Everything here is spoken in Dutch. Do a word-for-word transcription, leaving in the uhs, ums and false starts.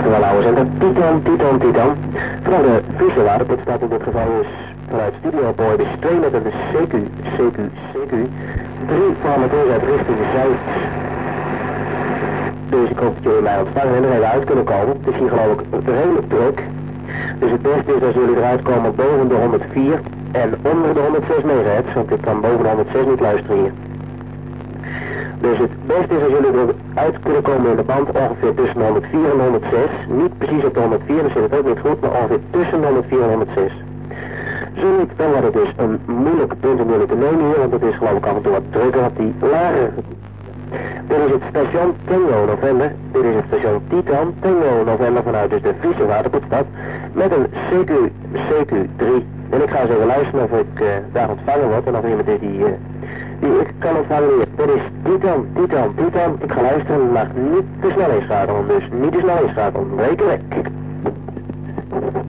wel oude zender. Titan, Titan, Titan. Vanaf de Friese waterputstad in dit geval is vanuit Studio Boy dus twee met een C Q, C Q, C Q. drie van het uit richting Zuid. Dus ik hoop dat jullie mij ontvangen en er even uit kunnen komen. Het is hier geloof ik redelijk druk. Dus het beste is als jullie eruit komen boven de honderdvier en onder de honderdzes megahertz, want ik kan boven de honderdzes niet luisteren hier. Dus het beste is als jullie eruit kunnen komen in de band ongeveer tussen de honderdvier en de honderdzes. Niet precies op de honderdvier, dan zit het ook niet goed, maar ongeveer tussen de honderdvier en honderdzes. Zo niet, dan wordt het dus een moeilijk punt om jullie te nemen hier, want het is geloof ik af en toe wat drukker op die lage. Dit is het station Tango November, dit is het station Titan Tango November vanuit dus de Friese waterputstad met een C Q, C Q drie. En ik ga eens even luisteren of ik uh, daar ontvangen word en of iemand is die, uh, die ik kan ontvangen hier. Dit is Titan, Titan, Titan. Ik ga luisteren, maar niet te snel inschakelen, dus niet te snel inschakelen. Brekenweg.